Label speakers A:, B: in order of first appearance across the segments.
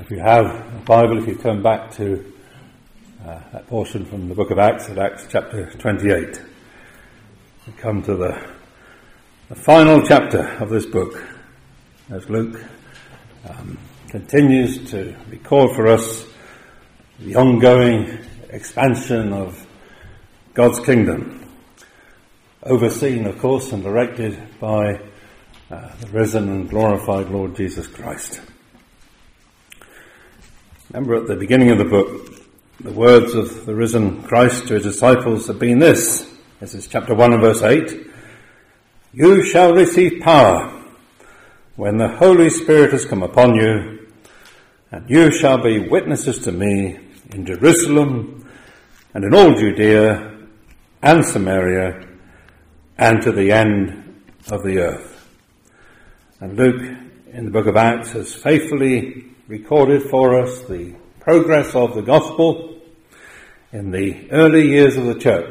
A: If you have a Bible, if you turn back to that portion from the book of Acts, at Acts chapter 28, we come to the final chapter of this book, as Luke continues to record for us the ongoing expansion of God's kingdom, overseen, of course, and directed by the risen and glorified Lord Jesus Christ. Remember, at the beginning of the book, the words of the risen Christ to his disciples have been this. This is chapter 1 and verse 8. You shall receive power when the Holy Spirit has come upon you, and you shall be witnesses to me in Jerusalem and in all Judea and Samaria and to the end of the earth. And Luke, in the book of Acts, has faithfully recorded for us the progress of the gospel in the early years of the church.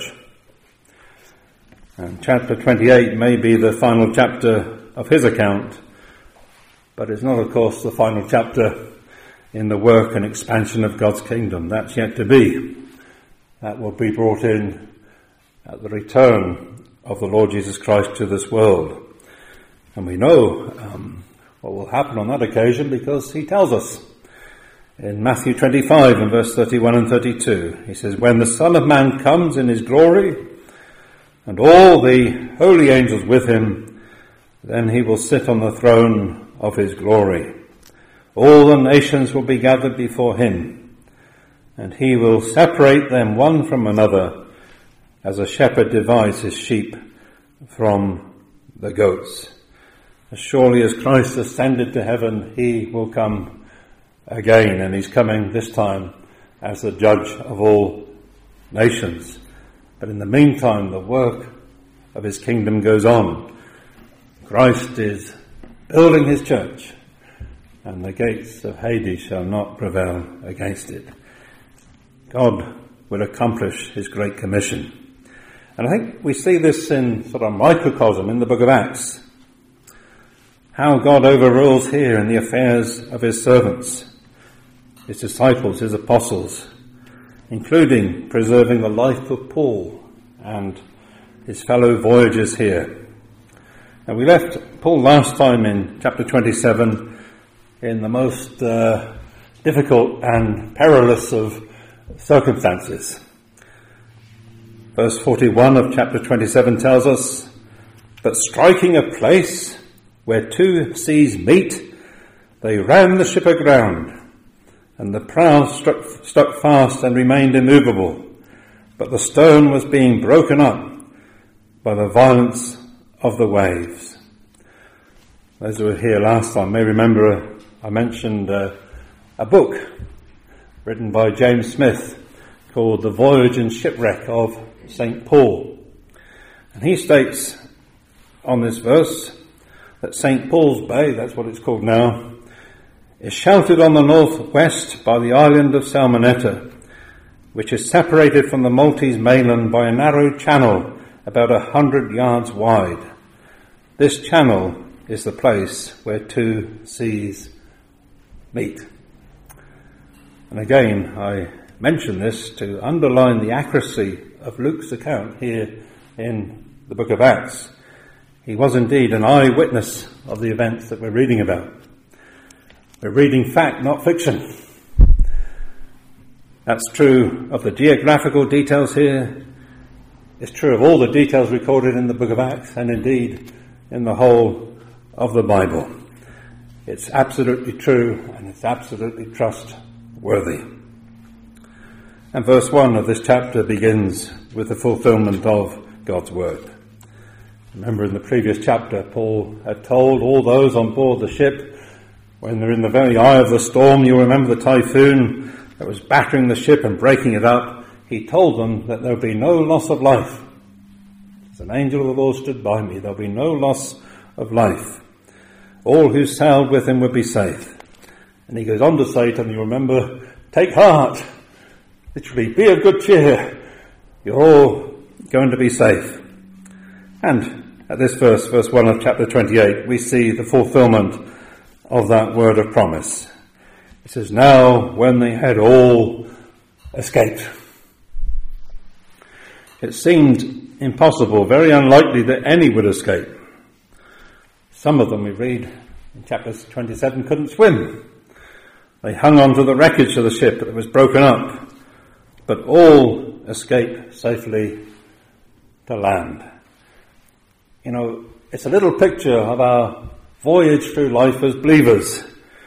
A: And chapter 28 may be the final chapter of his account, but it's not, of course, the final chapter in the work and expansion of God's kingdom. That's yet to be. That will be brought in at the return of the Lord Jesus Christ to this world. And we know what will happen on that occasion because he tells us in Matthew 25 and verse 31 and 32. He says, when the Son of Man comes in his glory and all the holy angels with him, then he will sit on the throne of his glory. All the nations will be gathered before him, and he will separate them one from another as a shepherd divides his sheep from the goats. As surely as Christ ascended to heaven, he will come again, and he's coming this time as the judge of all nations. But in the meantime, the work of his kingdom goes on. Christ is building his church, and the gates of Hades shall not prevail against it. God will accomplish his great commission. And I think we see this in sort of microcosm in the book of Acts. How God overrules here in the affairs of his servants, his disciples, his apostles, including preserving the life of Paul and his fellow voyagers here. And we left Paul last time in chapter 27 in the most difficult and perilous of circumstances. Verse 41 of chapter 27 tells us, but striking a place where two seas meet, they ran the ship aground, and the prow stuck fast and remained immovable, but the stone was being broken up by the violence of the waves. Those who were here last time may remember I mentioned a book written by James Smith called The Voyage and Shipwreck of St. Paul. And he states on this verse that St. Paul's Bay, that's what it's called now, is sheltered on the northwest by the island of Salmonetta, which is separated from the Maltese mainland by a narrow channel about 100 yards wide. This channel is the place where two seas meet. And again, I mention this to underline the accuracy of Luke's account here in the book of Acts. He was indeed an eyewitness of the events that we're reading about. We're reading fact, not fiction. That's true of the geographical details here. It's true of all the details recorded in the book of Acts, and indeed in the whole of the Bible. It's absolutely true, and it's absolutely trustworthy. And verse 1 of this chapter begins with the fulfillment of God's word. Remember, in the previous chapter, Paul had told all those on board the ship, when they're in the very eye of the storm, you remember the typhoon that was battering the ship and breaking it up, he told them that there would be no loss of life. As an angel of the Lord stood by me, there will be no loss of life. All who sailed with him would be safe. And he goes on to say to them, you remember, take heart. Literally, be of good cheer. You're all going to be safe. And at this verse 1 of chapter 28, we see the fulfillment of that word of promise. It says, now when they had all escaped. It seemed impossible, very unlikely that any would escape. Some of them, we read in chapter 27, couldn't swim. They hung on to the wreckage of the ship that was broken up, but all escaped safely to land. You know, it's a little picture of our voyage through life as believers.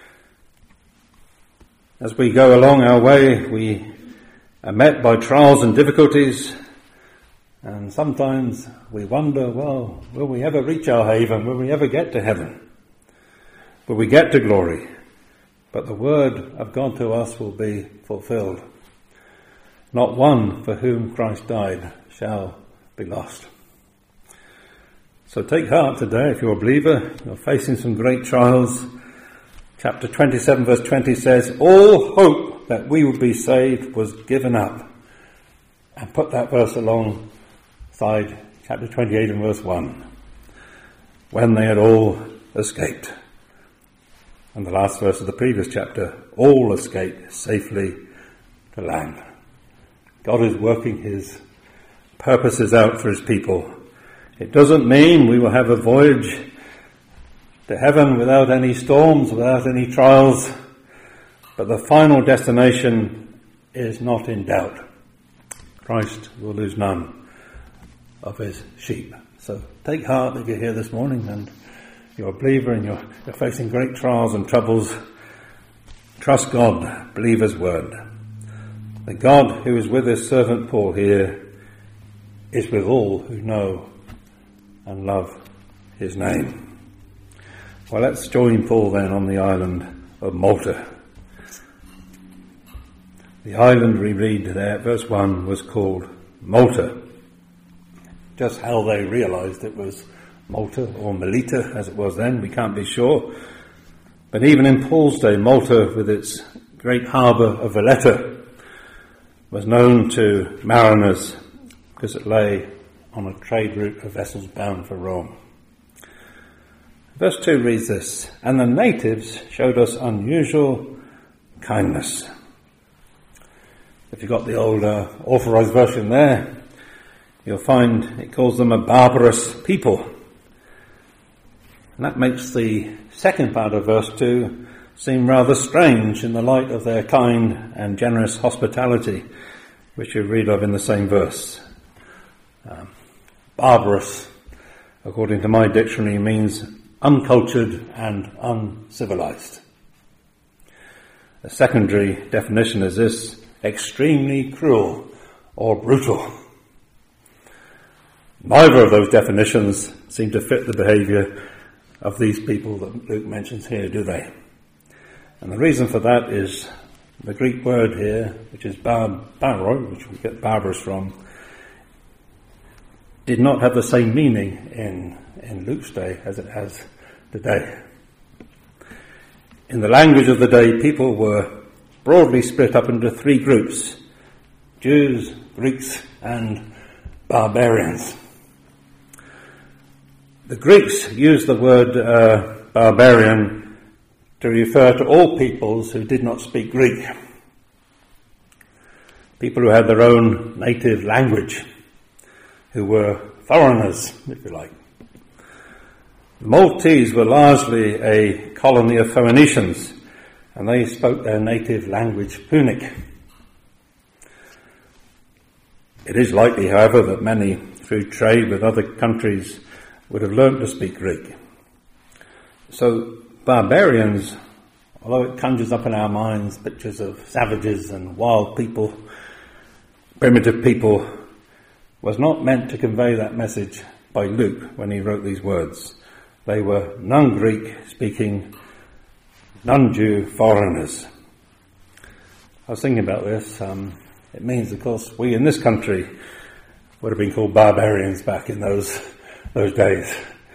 A: As we go along our way, we are met by trials and difficulties, and sometimes we wonder, well, will we ever reach our haven? Will we ever get to heaven? Will we get to glory? But the word of God to us will be fulfilled. Not one for whom Christ died shall be lost. So take heart today if you're a believer. You're facing some great trials. Chapter 27 verse 20 says, all hope that we would be saved was given up. And put that verse alongside chapter 28 and verse 1. When they had all escaped. And the last verse of the previous chapter, all escaped safely to land. God is working his purposes out for his people. It doesn't mean we will have a voyage to heaven without any storms, without any trials, but the final destination is not in doubt. Christ will lose none of his sheep. So take heart if you're here this morning and you're a believer and you're facing great trials and troubles. Trust God, believe his word. The God who is with his servant Paul here is with all who know and love his name. Well, let's join Paul then on the island of Malta. The island we read there, verse 1, was called Malta. Just how they realised it was Malta or Melita as it was then, we can't be sure. But even in Paul's day, Malta, with its great harbour of Valletta, was known to mariners because it lay on a trade route of vessels bound for Rome. Verse 2 reads this, and the natives showed us unusual kindness. If you've got the old authorised version there, you'll find it calls them a barbarous people. And that makes the second part of verse 2 seem rather strange in the light of their kind and generous hospitality, which you read of in the same verse. Barbarous, according to my dictionary, means uncultured and uncivilized. A secondary definition is this: extremely cruel or brutal. Neither of those definitions seem to fit the behaviour of these people that Luke mentions here, do they? And the reason for that is the Greek word here, which is barbaro, which we get barbarous from, did not have the same meaning in Luke's day as it has today. In the language of the day, people were broadly split up into three groups: Jews, Greeks, and barbarians. The Greeks used the word barbarian to refer to all peoples who did not speak Greek. People who had their own native language, who were foreigners, if you like. The Maltese were largely a colony of Phoenicians, and they spoke their native language, Punic. It is likely, however, that many, through trade with other countries, would have learnt to speak Greek. So barbarians, although it conjures up in our minds pictures of savages and wild people, primitive people, was not meant to convey that message by Luke when he wrote these words. They were non-Greek speaking, non-Jew foreigners. I was thinking about this. It means, of course, we in this country would have been called barbarians back in those days.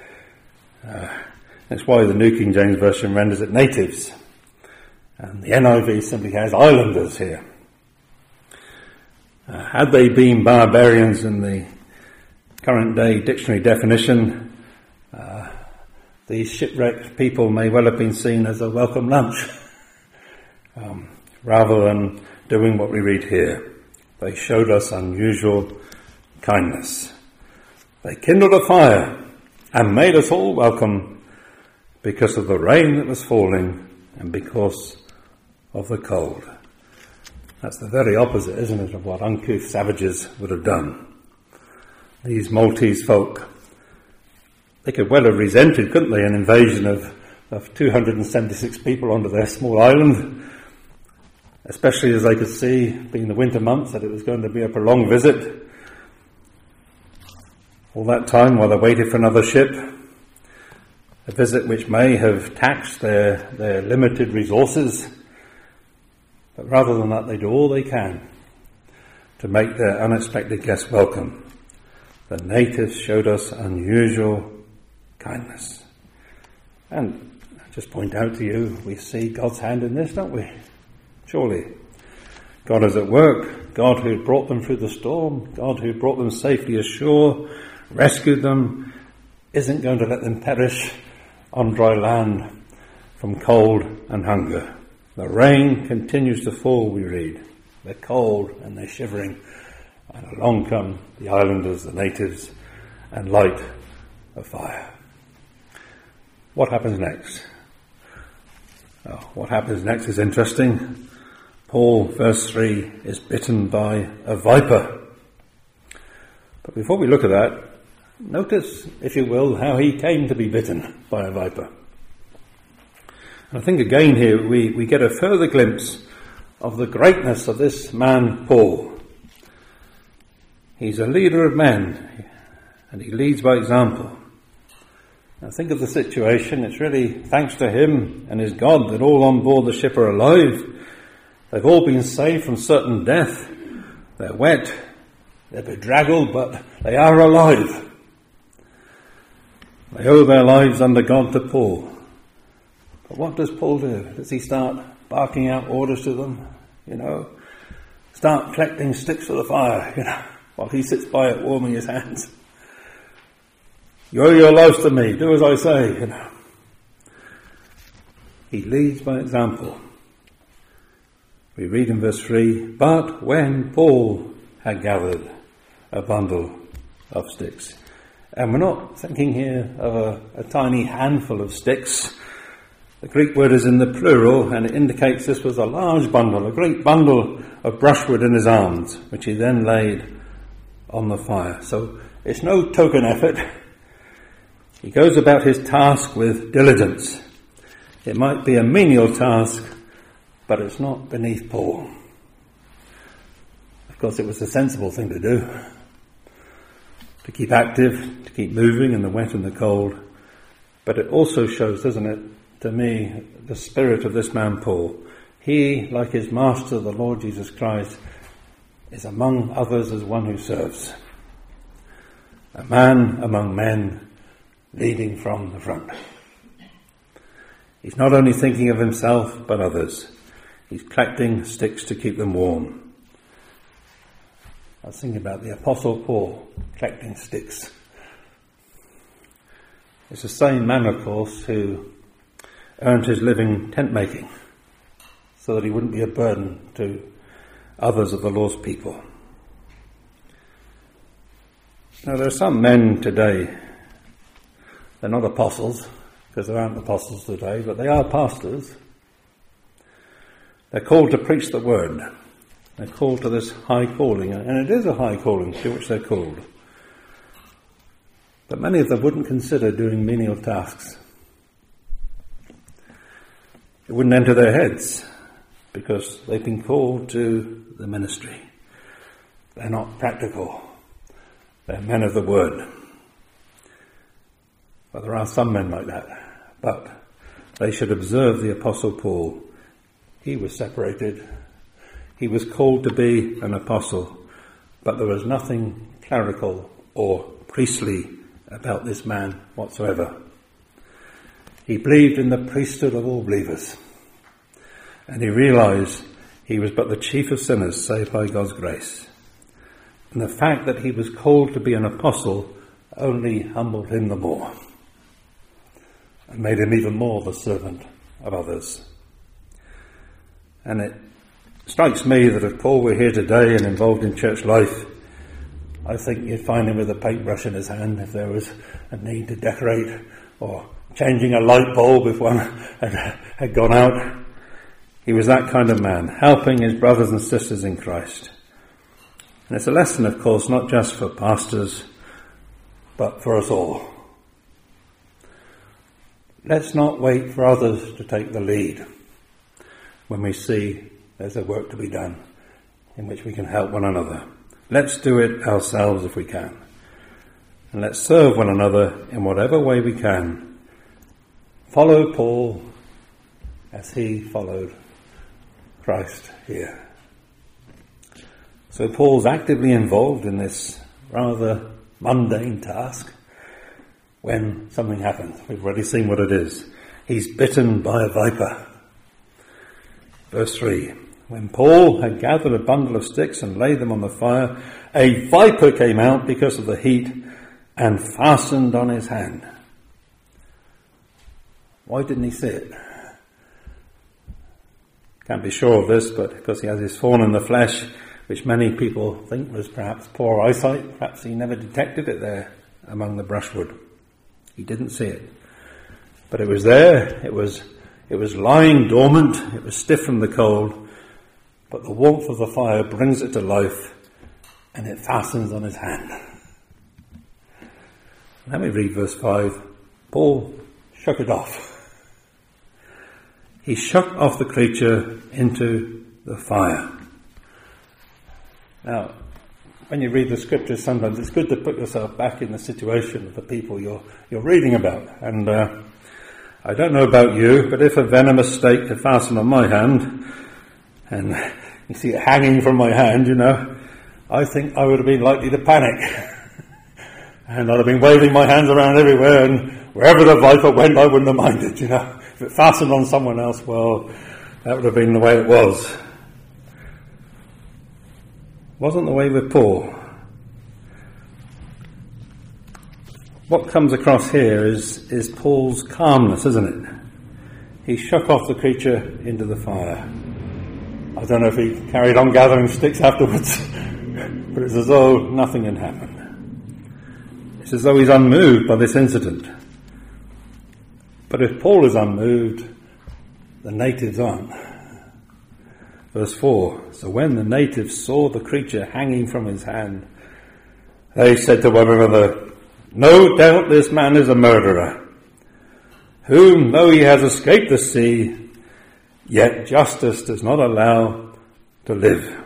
A: That's why the New King James Version renders it natives. And the NIV simply has islanders here. Had they been barbarians in the current day dictionary definition, these shipwrecked people may well have been seen as a welcome lunch. rather than doing what we read here. They showed us unusual kindness. They kindled a fire and made us all welcome because of the rain that was falling and because of the cold. That's the very opposite, isn't it, of what uncouth savages would have done. These Maltese folk, they could well have resented, couldn't they, an invasion of 276 people onto their small island, especially as they could see, being the winter months, that it was going to be a prolonged visit. All that time while they waited for another ship, a visit which may have taxed their limited resources, but rather than that, they do all they can to make their unexpected guests welcome. The natives showed us unusual kindness. And I just point out to you, we see God's hand in this, don't we? Surely. God is at work. God who brought them through the storm, God who brought them safely ashore, rescued them, isn't going to let them perish on dry land from cold and hunger. The rain continues to fall, we read. They're cold and they're shivering. And along come the islanders, the natives, and light a fire. What happens next? What happens next is interesting. Paul, verse 3, is bitten by a viper. But before we look at that, notice, if you will, how he came to be bitten by a viper. And I think again here we get a further glimpse of the greatness of this man, Paul. He's a leader of men, and he leads by example. Now think of the situation. It's really thanks to him and his God that all on board the ship are alive. They've all been saved from certain death. They're wet, they're bedraggled, but they are alive. They owe their lives under God to Paul. But what does Paul do? Does he start barking out orders to them? Start collecting sticks for the fire, while he sits by it warming his hands. You owe your lives to me, do as I say, He leads by example. We read in verse 3, but when Paul had gathered a bundle of sticks, and we're not thinking here of a tiny handful of sticks. The Greek word is in the plural, and it indicates this was a large bundle, a great bundle of brushwood in his arms, which he then laid on the fire. So it's no token effort. He goes about his task with diligence. It might be a menial task, but it's not beneath Paul. Of course, it was a sensible thing to do. To keep active, to keep moving in the wet and the cold. But it also shows, doesn't it, to me, the spirit of this man Paul. He, like his master, the Lord Jesus Christ, is among others as one who serves. A man among men, leading from the front. He's not only thinking of himself, but others. He's collecting sticks to keep them warm. I was thinking about the Apostle Paul collecting sticks. It's the same man, of course, who earned his living tent making so that he wouldn't be a burden to others of the Lord's people. Now, there are some men today, they're not apostles, because there aren't apostles today, but they are pastors. They're called to preach the word. They're called to this high calling, and it is a high calling to which they're called. But many of them wouldn't consider doing menial tasks. It wouldn't enter their heads, because they've been called to the ministry. They're not practical. They're men of the word. Well, there are some men like that, but they should observe the Apostle Paul. He was separated. He was called to be an apostle, but there was nothing clerical or priestly about this man whatsoever. He believed in the priesthood of all believers, and he realized he was but the chief of sinners saved by God's grace. And the fact that he was called to be an apostle only humbled him the more and made him even more the servant of others. And it strikes me that if Paul were here today and involved in church life, I think you'd find him with a paintbrush in his hand if there was a need to decorate, or changing a light bulb if one had gone out. He was that kind of man, helping his brothers and sisters in Christ. And it's a lesson, of course, not just for pastors, but for us all. Let's not wait for others to take the lead when we see there's a work to be done in which we can help one another. Let's do it ourselves if we can. And let's serve one another in whatever way we can. Follow Paul as he followed Christ here. So Paul's actively involved in this rather mundane task when something happens. We've already seen what it is. He's bitten by a viper. Verse 3. When Paul had gathered a bundle of sticks and laid them on the fire, a viper came out because of the heat and fastened on his hand. Why didn't he see it? Can't be sure of this, but because he has his thorn in the flesh, which many people think was perhaps poor eyesight, perhaps he never detected it there among the brushwood. He didn't see it. But it was there, it was lying dormant, it was stiff from the cold, but the warmth of the fire brings it to life, and it fastens on his hand. Let me read verse 5. Paul shook it off. He shook off the creature into the fire. Now, when you read the scriptures, sometimes it's good to put yourself back in the situation of the people you're reading about. And I don't know about you, but if a venomous snake had fastened on my hand, and you see it hanging from my hand, I think I would have been likely to panic. And I'd have been waving my hands around everywhere, and wherever the viper went, I wouldn't have minded, If it fastened on someone else, well, that would have been the way it was. Wasn't the way with Paul. What comes across here is Paul's calmness, isn't it? He shook off the creature into the fire. I don't know if he carried on gathering sticks afterwards, but it's as though nothing had happened. It's as though he's unmoved by this incident. But if Paul is unmoved, the natives aren't. Verse 4, so when the natives saw the creature hanging from his hand, they said to one another, no doubt this man is a murderer, whom, though he has escaped the sea, yet justice does not allow to live.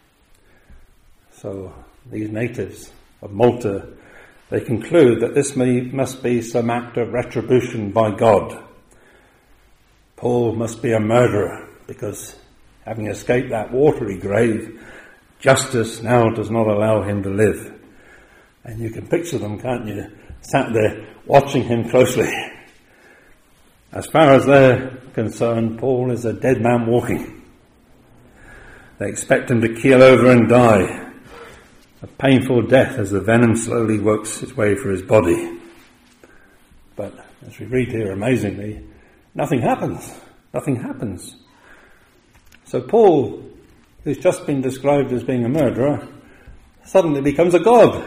A: So these natives of Malta, they conclude that this must be some act of retribution by God. Paul must be a murderer because, having escaped that watery grave, justice now does not allow him to live. And you can picture them, can't you? Sat there watching him closely. As far as they're concerned, Paul is a dead man walking. They expect him to keel over and die. A painful death as the venom slowly works its way through his body. But as we read here, amazingly, nothing happens. Nothing happens. So Paul, who's just been described as being a murderer, suddenly becomes a god.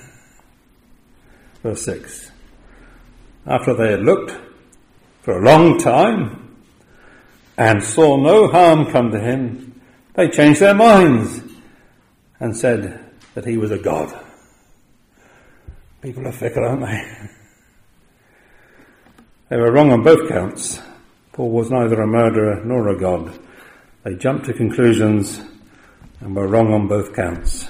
A: Verse 6. After they had looked for a long time and saw no harm come to him, they changed their minds and said that he was a god. People are fickle, aren't they? They were wrong on both counts. Paul was neither a murderer nor a god. They jumped to conclusions and were wrong on both counts.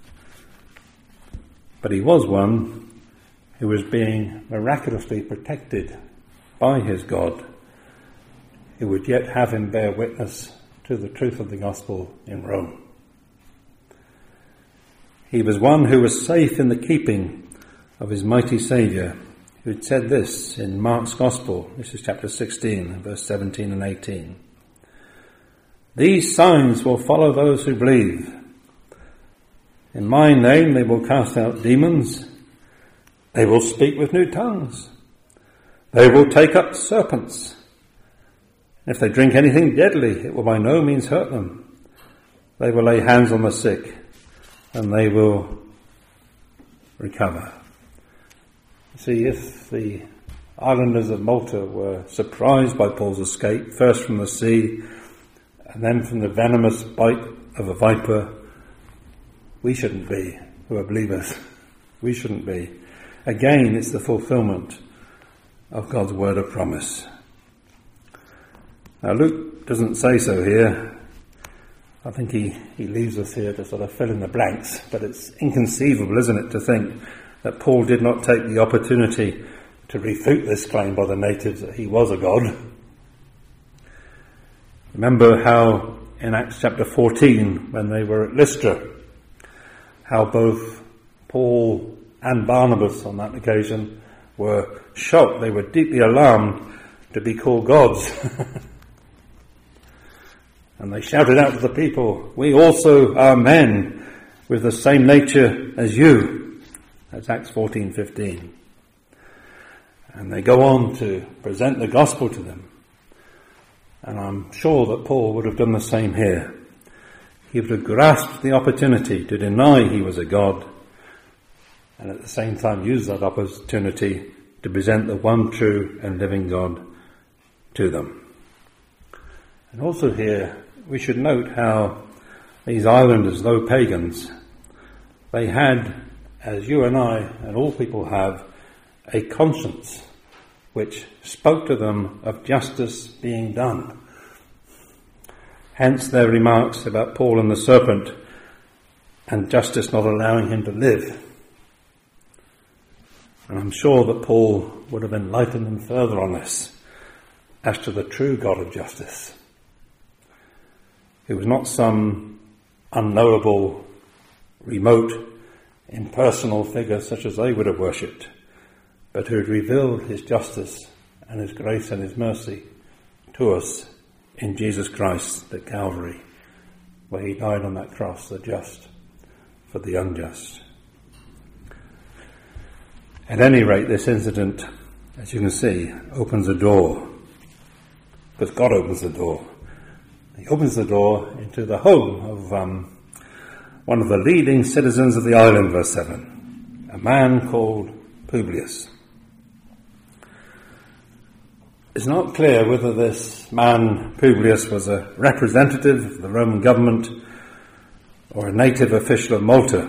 A: But he was one who was being miraculously protected by his God, who would yet have him bear witness to the truth of the gospel in Rome. He was one who was safe in the keeping of his mighty Saviour, who had said this in Mark's Gospel. This is chapter 16, verse 17 and 18. These signs will follow those who believe. In my name they will cast out demons. They will speak with new tongues. They will take up serpents. If they drink anything deadly, it will by no means hurt them. They will lay hands on the sick, and they will recover. See, if the islanders of Malta were surprised by Paul's escape, first from the sea, and then from the venomous bite of a viper, we shouldn't be, who are believers. We shouldn't be. Again, it's the fulfillment of God's word of promise. Now, Luke doesn't say so here. I think he leaves us here to sort of fill in the blanks, but it's inconceivable, isn't it, to think that Paul did not take the opportunity to refute this claim by the natives that he was a god. Remember how in Acts chapter 14, when they were at Lystra, how both Paul and Barnabas on that occasion were shocked. They were deeply alarmed to be called gods. And they shouted out to the people, "We also are men with the same nature as you." That's Acts 14:15. And they go on to present the gospel to them. And I'm sure that Paul would have done the same here. He would have grasped the opportunity to deny he was a god, and at the same time use that opportunity to present the one true and living God to them. And also here, we should note how these islanders, though pagans, they had, as you and I and all people have, a conscience which spoke to them of justice being done. Hence their remarks about Paul and the serpent and justice not allowing him to live. And I'm sure that Paul would have enlightened them further on this as to the true God of justice. He was not some unknowable, remote, impersonal figure such as they would have worshipped, but who had revealed his justice and his grace and his mercy to us in Jesus Christ at Calvary, where he died on that cross, the just for the unjust. At any rate, this incident, as you can see, opens a door, because God opens the door. He opens the door into the home of one of the leading citizens of the island, verse 7, a man called Publius. It's not clear whether this man, Publius, was a representative of the Roman government or a native official of Malta.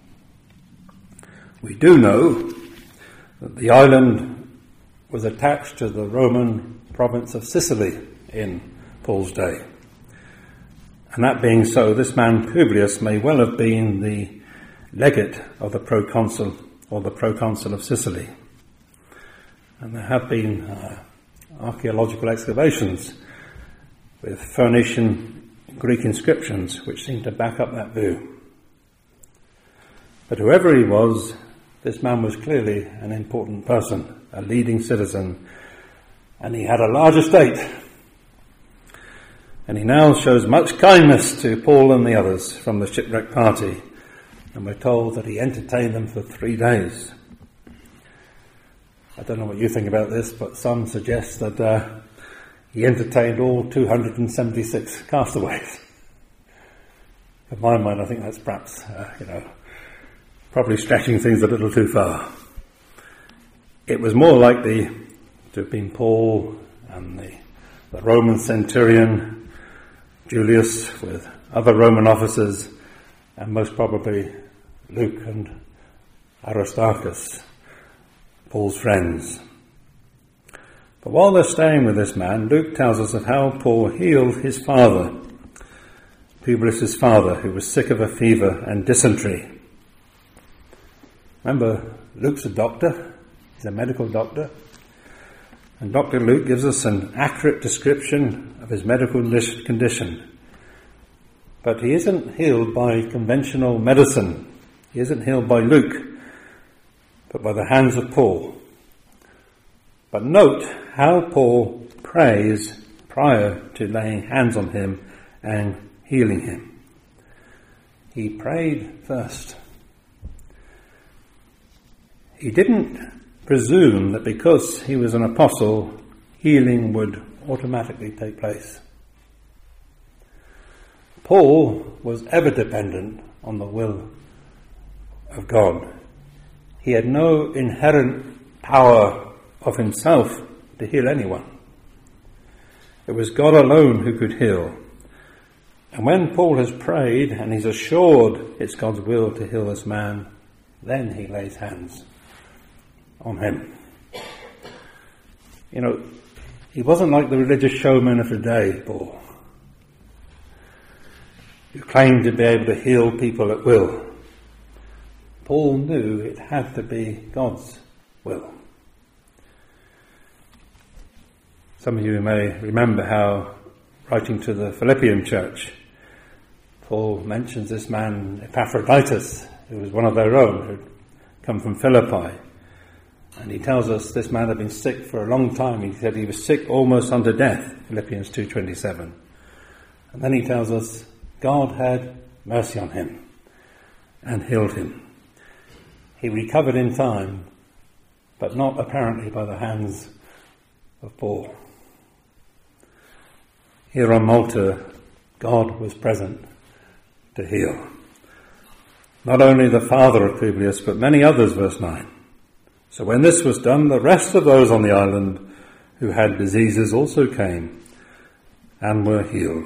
A: We do know that the island was attached to the Roman province of Sicily in Paul's day. And that being so, this man Publius may well have been the legate of the proconsul or the proconsul of Sicily. And there have been archaeological excavations with Phoenician Greek inscriptions which seem to back up that view. But whoever he was, this man was clearly an important person, a leading citizen, and he had a large estate. And he now shows much kindness to Paul and the others from the shipwreck party, and we're told that he entertained them for 3 days. I don't know what you think about this, but some suggest that he entertained all 276 castaways. In my mind, I think that's perhaps, probably stretching things a little too far. It was more likely to have been Paul and the Roman centurion, Julius, with other Roman officers, and most probably Luke and Aristarchus, Paul's friends. But while they're staying with this man, Luke tells us of how Paul healed his father, Publius' father, who was sick of a fever and dysentery. Remember, Luke's a doctor. He's a medical doctor. And Dr. Luke gives us an accurate description of his medical condition. But he isn't healed by conventional medicine. He isn't healed by Luke, but by the hands of Paul. But note how Paul prays prior to laying hands on him and healing him. He prayed first. He didn't presume that because he was an apostle, healing would automatically take place. Paul was ever dependent on the will of God. He had no inherent power of himself to heal anyone. It was God alone who could heal. And when Paul has prayed and he's assured it's God's will to heal this man, then he lays hands on him. You know, he wasn't like the religious showman of the day, Paul, who claimed to be able to heal people at will. Paul knew it had to be God's will. Some of you may remember how, writing to the Philippian church, Paul mentions this man Epaphroditus, who was one of their own, who'd come from Philippi. And he tells us this man had been sick for a long time. He said he was sick almost unto death, Philippians 2:27. And then he tells us God had mercy on him and healed him. He recovered in time, but not apparently by the hands of Paul. Here on Malta, God was present to heal. Not only the father of Publius, but many others, verse 9. So when this was done, the rest of those on the island who had diseases also came and were healed.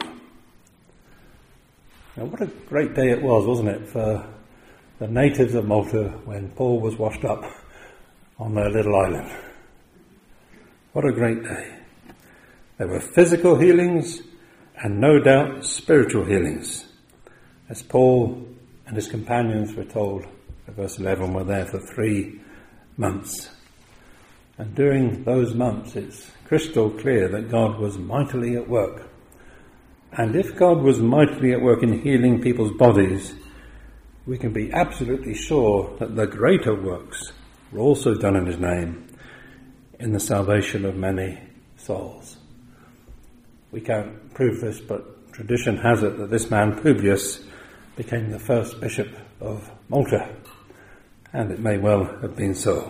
A: Now, what a great day it was, wasn't it, for the natives of Malta when Paul was washed up on their little island. What a great day. There were physical healings and no doubt spiritual healings, as Paul and his companions were told in verse 11 were there for 3 months. And during those months it's crystal clear that God was mightily at work. And if God was mightily at work in healing people's bodies, we can be absolutely sure that the greater works were also done in his name, in the salvation of many souls. We can't prove this, but tradition has it that this man Publius became the first bishop of Malta, and it may well have been so.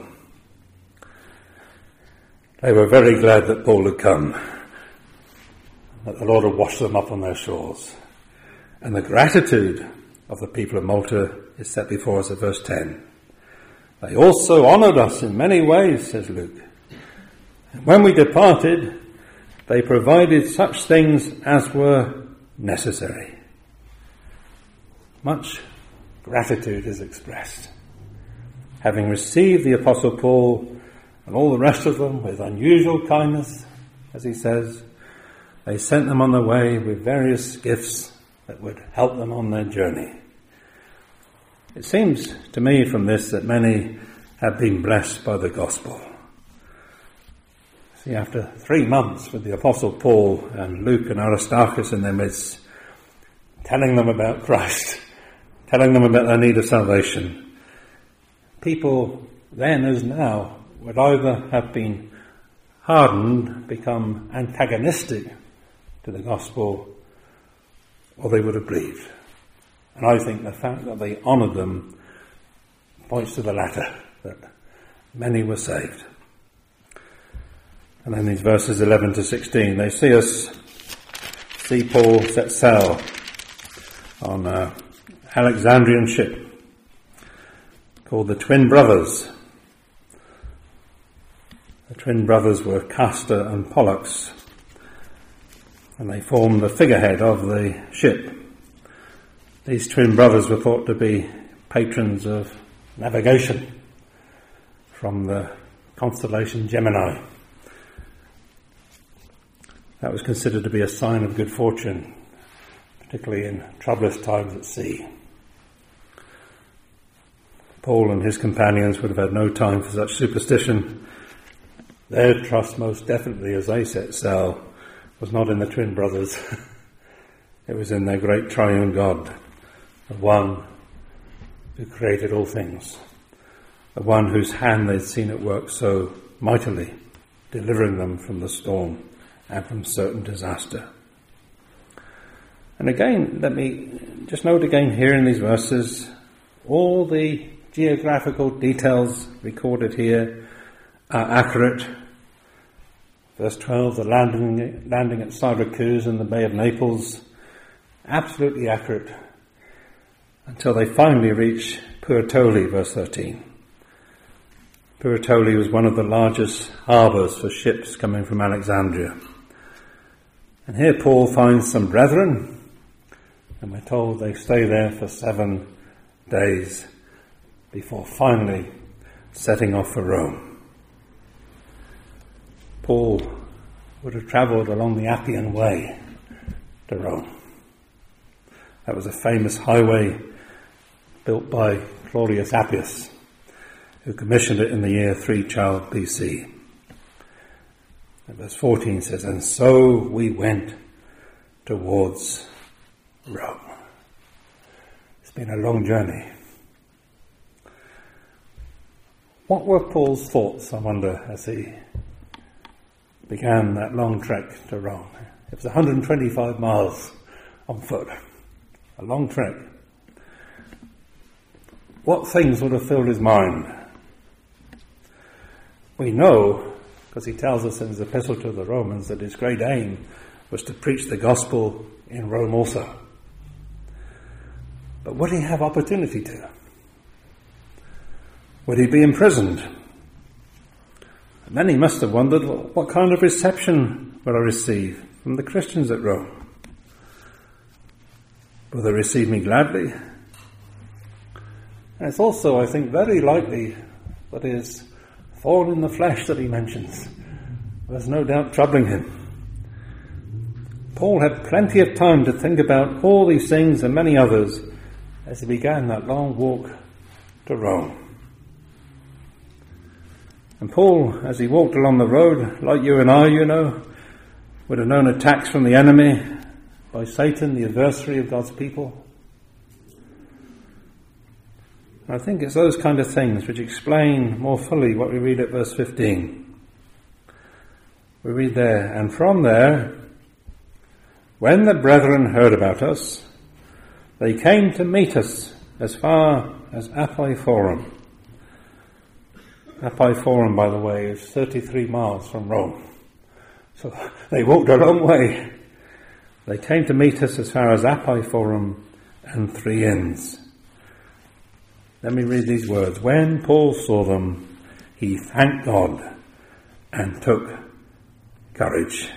A: They were very glad that Paul had come, that the Lord had washed them up on their shores. And the gratitude of the people of Malta is set before us at verse 10. They also honoured us in many ways, says Luke. And when we departed, they provided such things as were necessary. Much gratitude is expressed. Having received the Apostle Paul and all the rest of them with unusual kindness, as he says, they sent them on their way with various gifts that would help them on their journey. It seems to me from this that many have been blessed by the gospel. See, after 3 months with the Apostle Paul and Luke and Aristarchus in their midst, telling them about Christ, telling them about their need of salvation, people then as now would either have been hardened, become antagonistic to the gospel, or they would have believed. And I think the fact that they honoured them points to the latter, that many were saved. And then these verses 11 to 16, they see Paul set sail on an Alexandrian ship called the Twin Brothers. The Twin Brothers were Castor and Pollux, and they formed the figurehead of the ship. These twin brothers were thought to be patrons of navigation from the constellation Gemini. That was considered to be a sign of good fortune, particularly in troublous times at sea. Paul and his companions would have had no time for such superstition. Their trust most definitely, as they set sail, was not in the twin brothers. It was in their great triune God, the one who created all things, the one whose hand they'd seen at work so mightily, delivering them from the storm and from certain disaster. And again, let me just note again here in these verses, all the geographical details recorded here are accurate Verse 12, the landing at Syracuse in the Bay of Naples, absolutely accurate, until they finally reach Puertoli, verse 13. Puertoli was one of the largest harbours for ships coming from Alexandria. And here Paul finds some brethren, and we're told they stay there for 7 days before finally setting off for Rome. Paul would have travelled along the Appian Way to Rome. That was a famous highway built by Claudius Appius, who commissioned it in the year 312 BC. And verse 14 says, and so we went towards Rome. It's been a long journey. What were Paul's thoughts, I wonder, as he began that long trek to Rome? It was 125 miles on foot. A long trek. What things would have filled his mind? We know, because he tells us in his epistle to the Romans, that his great aim was to preach the gospel in Rome also. But would he have opportunity to? Would he be imprisoned? And then he must have wondered, what kind of reception will I receive from the Christians at Rome? Will they receive me gladly? And it's also, I think, very likely that his thorn in the flesh that he mentions was no doubt troubling him. Paul had plenty of time to think about all these things and many others as he began that long walk to Rome. And Paul, as he walked along the road, like you and I, would have known attacks from the enemy by Satan, the adversary of God's people. I think it's those kind of things which explain more fully what we read at verse 15. We read there, and from there, when the brethren heard about us, they came to meet us as far as Appi Forum. Appi Forum, by the way, is 33 miles from Rome. So they walked a long way. They came to meet us as far as Appi Forum and 3 Inns. Let me read these words. When Paul saw them, he thanked God and took courage.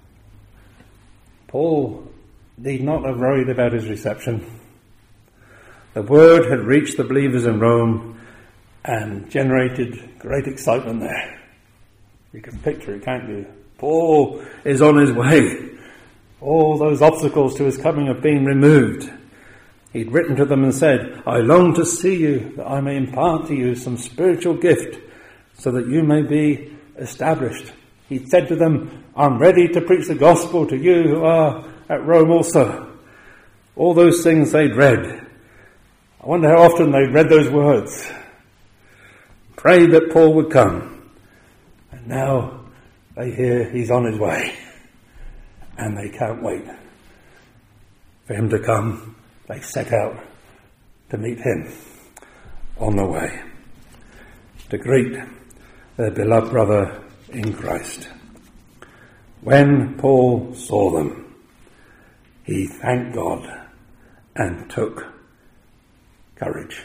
A: Paul need not have worried about his reception. The word had reached the believers in Rome and generated great excitement there. You can picture it, can't you? Paul is on his way. All those obstacles to his coming have been removed. He'd written to them and said, I long to see you, that I may impart to you some spiritual gift, so that you may be established. He'd said to them, I'm ready to preach the gospel to you who are at Rome also. All those things they'd read. I wonder how often they'd read those words. Prayed that Paul would come. And now they hear he's on his way. And they can't wait for him to come. They set out to meet him on the way, to greet their beloved brother in Christ. When Paul saw them, he thanked God and took courage.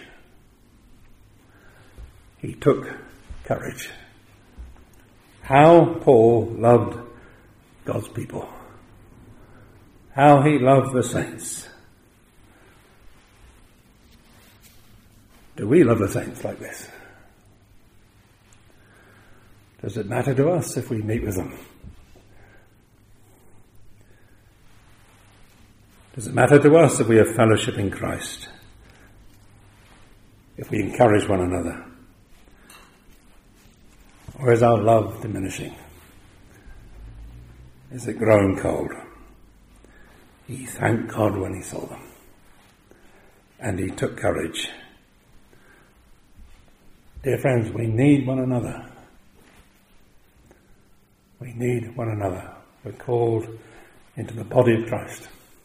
A: He took courage. How Paul loved God's people. How he loved the saints. Do we love the saints like this? Does it matter to us if we meet with them? Does it matter to us if we have fellowship in Christ? If we encourage one another? Or is our love diminishing? Is it growing cold? He thanked God when he saw them. And he took courage. Dear friends, we need one another. We need one another. We're called into the body of Christ,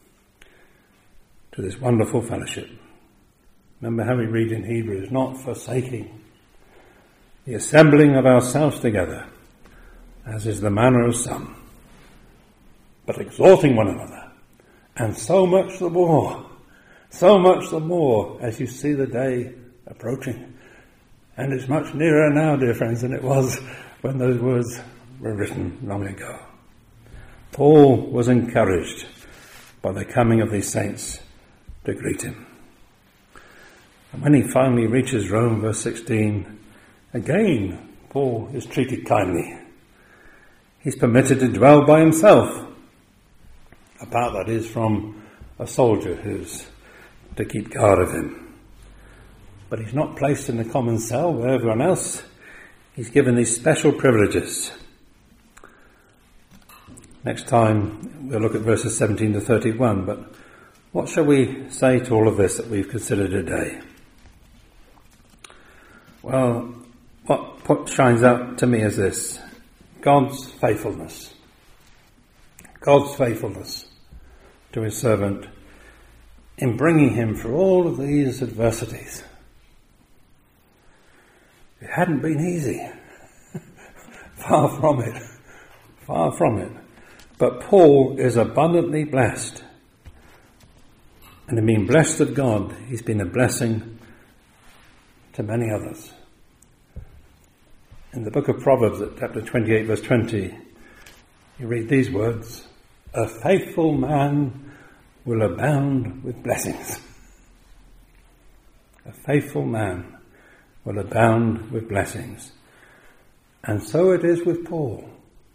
A: to this wonderful fellowship. Remember how we read in Hebrews, not forsaking the assembling of ourselves together, as is the manner of some, but exhorting one another, and so much the more as you see the day approaching. And it's much nearer now, dear friends, than it was when those words were written long ago. Paul was encouraged by the coming of these saints to greet him. And when he finally reaches Rome, verse 16, again Paul is treated kindly. He's permitted to dwell by himself, apart, that is, from a soldier who's to keep guard of him. But he's not placed in the common cell where everyone else. He's given these special privileges. Next time we'll look at verses 17 to 31, but what shall we say to all of this that we've considered today? Well, what shines out to me is this: God's faithfulness. God's faithfulness to his servant in bringing him through all of these adversities. It hadn't been easy. Far from it. Far from it. But Paul is abundantly blessed. And in being blessed of God, he's been a blessing to many others. In the book of Proverbs, at chapter 28, verse 20, you read these words: a faithful man will abound with blessings. A faithful man will abound with blessings. And so it is with Paul.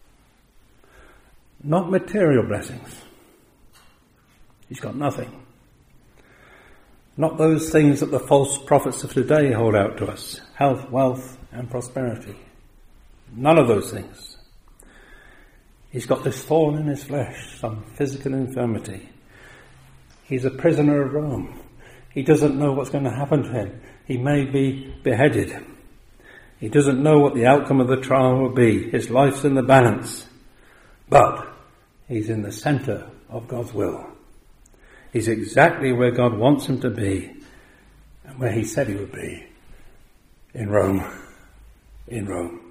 A: Not material blessings. He's got nothing. Not those things that the false prophets of today hold out to us: health, wealth, and prosperity. None of those things. He's got this thorn in his flesh, some physical infirmity. He's a prisoner of Rome. He doesn't know what's going to happen to him. He may be beheaded. He doesn't know what the outcome of the trial will be. His life's in the balance. But he's in the centre of God's will. He's exactly where God wants him to be and where he said he would be. In Rome. In Rome.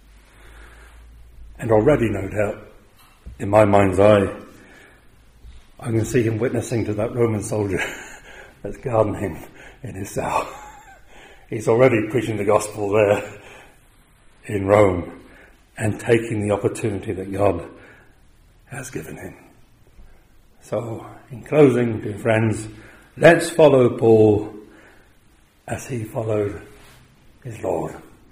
A: And already, no doubt, in my mind's eye, I can see him witnessing to that Roman soldier that's guarding him in his cell. He's already preaching the gospel there in Rome and taking the opportunity that God has given him. So, in closing, dear friends, let's follow Paul as he followed his Lord.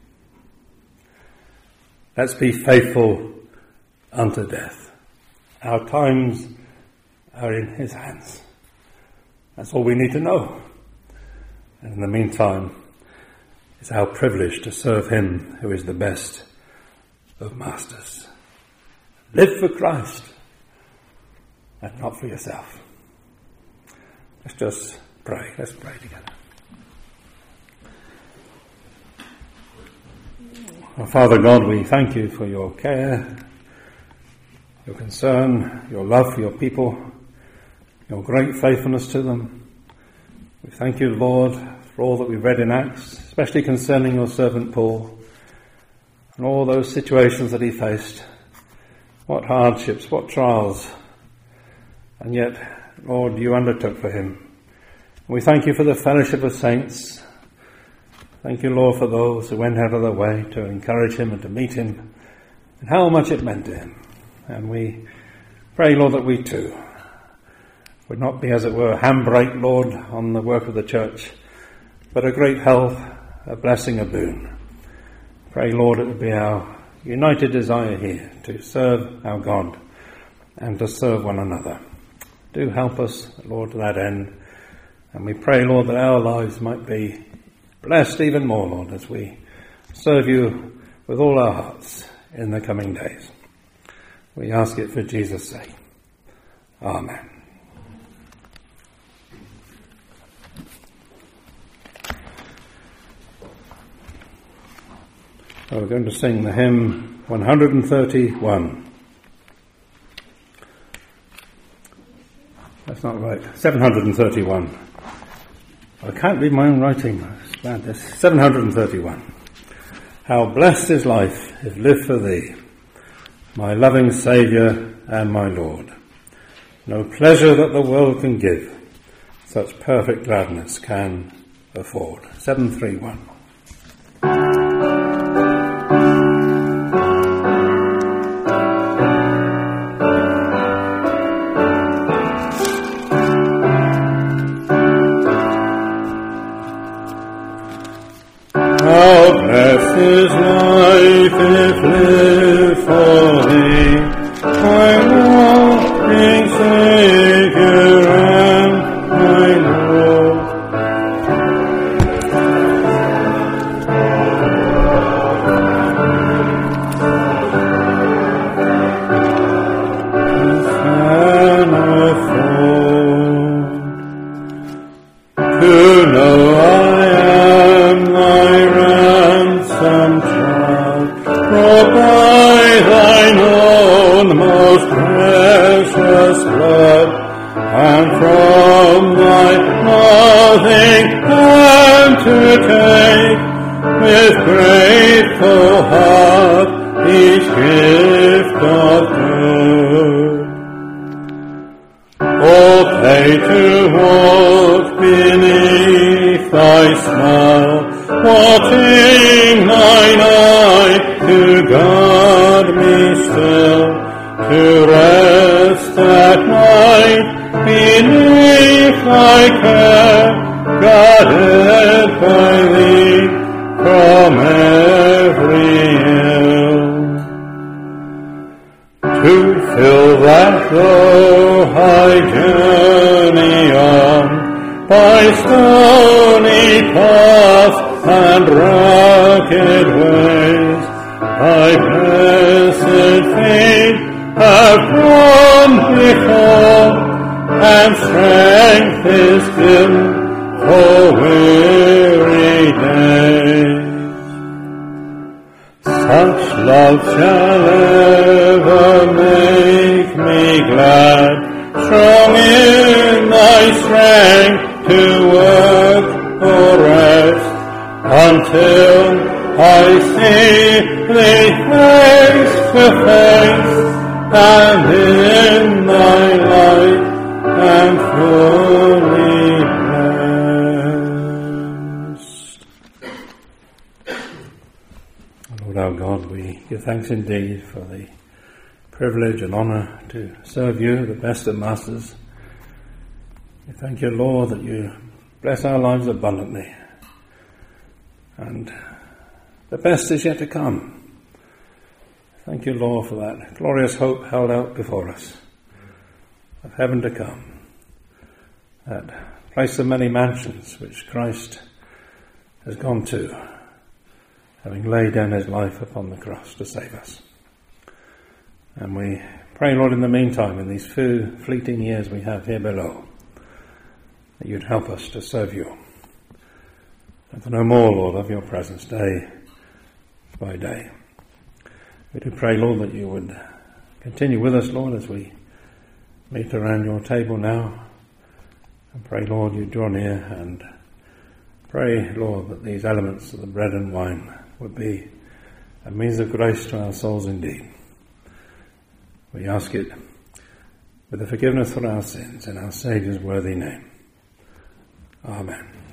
A: Let's be faithful unto death. Our times are in his hands. That's all we need to know. And in the meantime, it's our privilege to serve him who is the best of masters. Live for Christ and not for yourself. Let's just pray. Let's pray together. Our Father God, we thank you for your care, your concern, your love for your people, your great faithfulness to them. We thank you, Lord, for all that we've read in Acts, especially concerning your servant Paul and all those situations that he faced. What hardships, what trials. And yet, Lord, you undertook for him. We thank you for the fellowship of saints. Thank you, Lord, for those who went out of their way to encourage him and to meet him, and how much it meant to him. And we pray, Lord, that we too would not be, as it were, a handbrake, Lord, on the work of the church, but a great help, a blessing, a boon. Pray, Lord, it would be our united desire here to serve our God and to serve one another. Do help us, Lord, to that end. And we pray, Lord, that our lives might be blessed even more, Lord, as we serve you with all our hearts in the coming days. We ask it for Jesus' sake. Amen. So we're going to sing the hymn 131. That's not right. 731. I can't read my own writing. It's bad, this. 731. How blessed is life if lived for thee. my loving Saviour and my Lord. No pleasure that the world can give, such perfect gladness can afford. 731.
B: How blessed is life if lived for thee, my loving Saviour and my Lord. Can afford to know I am thy ransom child, brought by thine own most precious blood, and from thy loving hand to take with grateful heart each gift of good. Oh, pay to walk beneath thy smile, watching thine eye to guard me still, to rest at night beneath thy care, guarded by thee from every ill. To fill that though I journey on by stony paths and rugged ways, thy blessed feet have gone before, and strength is given for weary days. Such love shall ever make me glad, strong in thy strength to work or rest, until I see thee face to face, and in thy light am fully blessed.
A: Lord our God, we give thanks indeed for the privilege and honour to serve you, the best of masters. We thank you, Lord, that you bless our lives abundantly, and the best is yet to come. Thank you, Lord, for that glorious hope held out before us of heaven to come, that place of many mansions which Christ has gone to, having laid down his life upon the cross to save us. And we pray, Lord, in the meantime, in these few fleeting years we have here below, that you'd help us to serve you, and to know more, Lord, of your presence day by day. We do pray, Lord, that you would continue with us, Lord, as we meet around your table now. And pray, Lord, you draw near, and pray, Lord, that these elements of the bread and wine would be a means of grace to our souls indeed. We ask it with the forgiveness for our sins in our Saviour's worthy name. Amen.